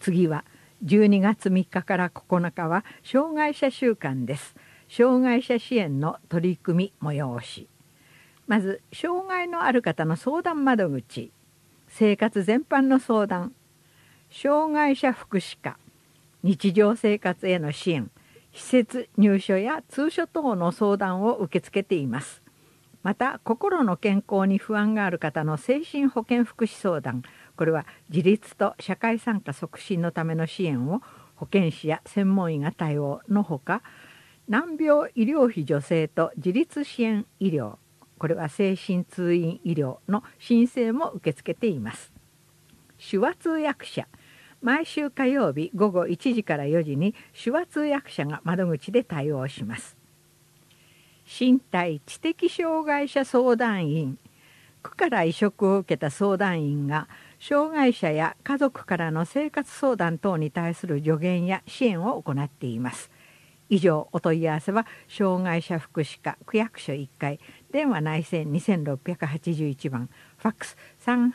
次は12月3日から9日は障害者週間です。障害者支援の取り組み催し。まず障害のある方の相談窓口、生活全般の相談、障害者福祉課、日常生活への支援、施設入所や通所等の相談を受け付けています。また心の健康に不安がある方の精神保健福祉相談、これは自立と社会参加促進のための支援を保健師や専門医が対応のほか、難病医療費助成と自立支援医療、これは精神通院医療の申請も受け付けています。手話通訳者、毎週火曜日午後1時から4時に手話通訳者が窓口で対応します。身体知的障害者相談員、区から委嘱を受けた相談員が障害者や家族からの生活相談等に対する助言や支援を行っています。以上、お問い合わせは障害者福祉課区役所1階、電話内線2681番、ファックス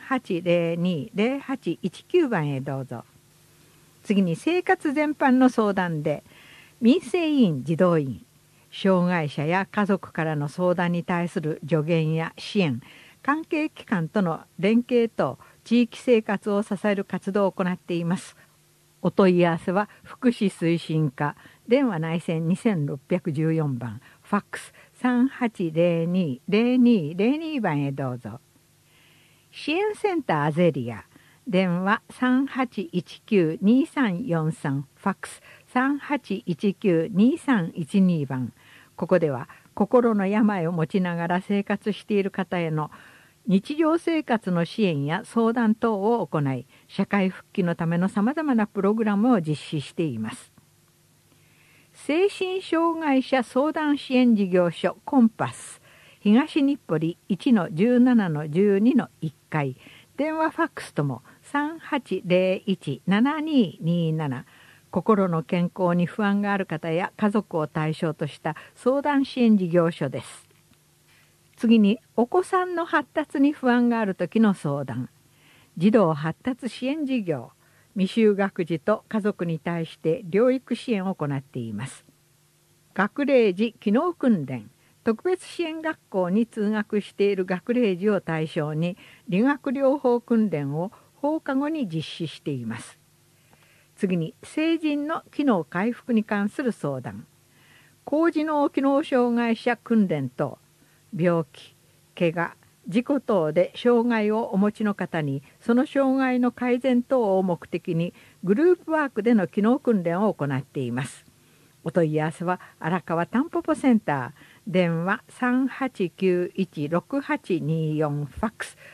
3802-0819番へどうぞ。次に生活全般の相談で、民生委員児童員、障害者や家族からの相談に対する助言や支援、関係機関との連携と地域生活を支える活動を行っています。お問い合わせは福祉推進課、電話内線2614番、ファックス3802-0202番へどうぞ。支援センターアゼリア、電話3819-2343、ファックス3819-2312番。ここでは心の病を持ちながら生活している方への日常生活の支援や相談等を行い、社会復帰のためのさまざまなプログラムを実施しています。精神障害者相談支援事業所コンパス、東日暮里 1-17-12-1 階、電話ファックスとも3801-7227、心の健康に不安がある方や家族を対象とした相談支援事業所です。次にお子さんの発達に不安がある時の相談、児童発達支援事業、未就学児と家族に対して療育支援を行っています。学齢児機能訓練、特別支援学校に通学している学齢児を対象に理学療法訓練を放課後に実施しています。次に成人の機能回復に関する相談、高次脳機能障害者訓練と病気、怪我、事故等で障害をお持ちの方にその障害の改善等を目的にグループワークでの機能訓練を行っています。お問い合わせは荒川たんぽぽセンター、電話3891-6824、ファックス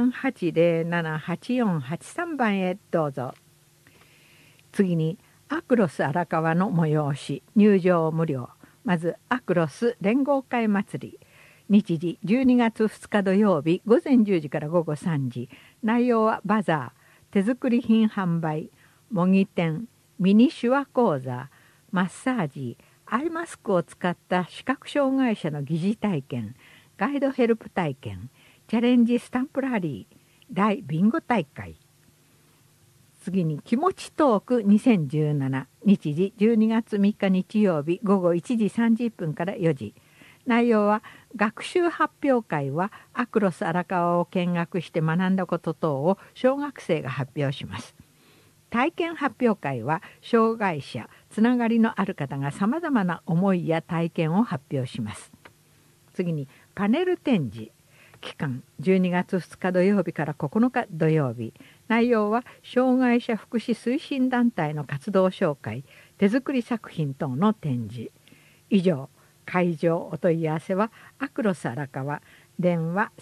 3807-8483番へどうぞ。次にアクロス荒川の催し、入場無料。まずアクロス連合会祭り、日時12月2日土曜日午前10時から午後3時。内容はバザー、手作り品販売、模擬店、ミニ手話講座、マッサージ、アイマスクを使った視覚障害者の疑似体験、ガイドヘルプ体験、チャレンジスタンプラリー、大ビンゴ大会。次に気持ちトーク2017、日時12月3日日曜日午後1時30分から4時。内容は学習発表会はアクロス荒川を見学して学んだこと等を小学生が発表します。体験発表会は障害者つながりのある方がさまざまな思いや体験を発表します。次にパネル展示、期間12月2日土曜日から9日土曜日。内容は障害者福祉推進団体の活動紹介、手作り作品等の展示。以上、会場お問い合わせはアクロス荒川、電話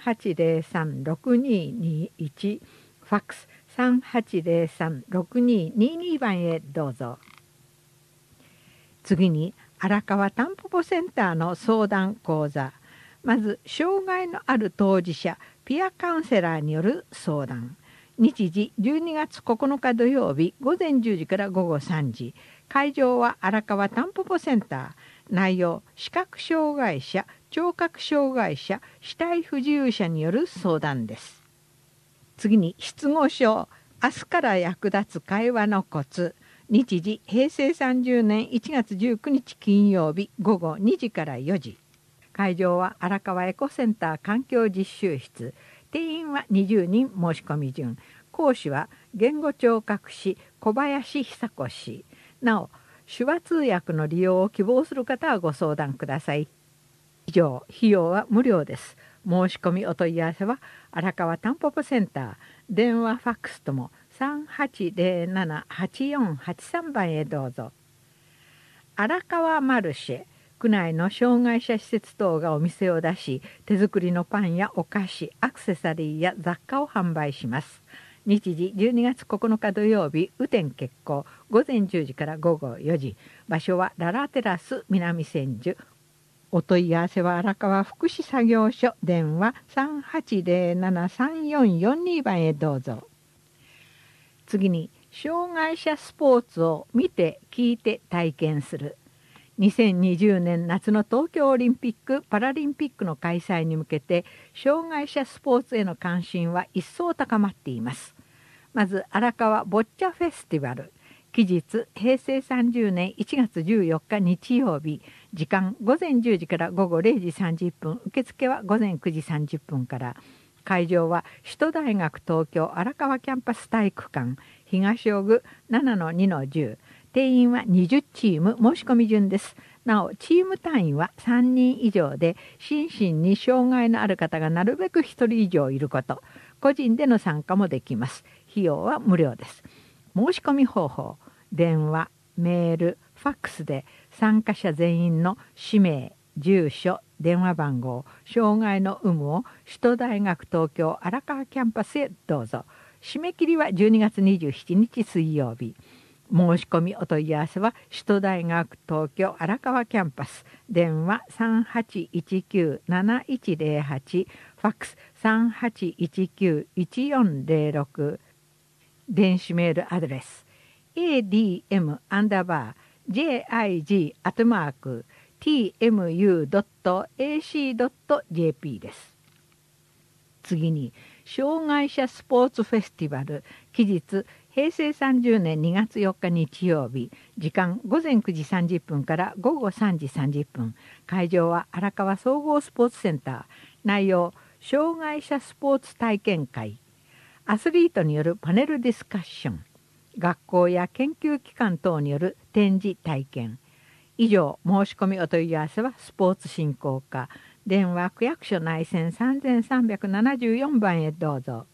3803-6221、ファックス3803-6222番へどうぞ。次に荒川たんぽぽセンターの相談講座。まず障害のある当事者ピアカウンセラーによる相談、日時12月9日土曜日午前10時から午後3時。会場は荒川たんぽぽセンター。内容、視覚障害者、聴覚障害者、視体不自由者による相談です。次に失語症、 明日から役立つ会話のコツ。日時平成30年1月19日金曜日午後2時から4時。会場は荒川エコセンター環境実習室。定員は20人申し込み順。講師は言語聴覚士小林久子氏。なお手話通訳の利用を希望する方はご相談ください。以上、費用は無料です。申し込みお問い合わせは荒川タンポポセンター、電話ファックスとも3807-8483番へどうぞ。荒川マルシェ、区内の障害者施設等がお店を出し、手作りのパンやお菓子、アクセサリーや雑貨を販売します。日時12月9日土曜日、雨天決行、午前10時から午後4時。場所はララテラス南千住。お問い合わせは荒川福祉作業所、電話3807-3442番へどうぞ。次に、障害者スポーツを見て聞いて体験する。2020年夏の東京オリンピック・パラリンピックの開催に向けて、障害者スポーツへの関心は一層高まっています。まず、荒川ボッチャフェスティバル。期日平成30年1月14日日曜日。時間午前10時から午後0時30分。受付は午前9時30分から。会場は首都大学東京荒川キャンパス体育館東尾具 7-2-10。定員は20チーム申し込み順です。なおチーム単位は3人以上で、心身に障害のある方がなるべく1人以上いること。個人での参加もできます。費用は無料です。申し込み方法、電話、メール、ファックスで参加者全員の氏名、住所、電話番号、障害の有無を首都大学東京荒川キャンパスへどうぞ。締め切りは12月27日水曜日。申し込みお問い合わせは首都大学東京荒川キャンパス、電話3819-7108、ファックス3819-1406、電子メールアドレスadm_jig@tmu.ac.jp です。次に、障害者スポーツフェスティバル。期日平成30年2月4日日曜日。時間午前9時30分から午後3時30分。会場は荒川総合スポーツセンター。内容、障害者スポーツ体験会。アスリートによるパネルディスカッション。学校や研究機関等による展示体験。以上、申し込みお問い合わせはスポーツ振興課。電話区役所内線3374番へどうぞ。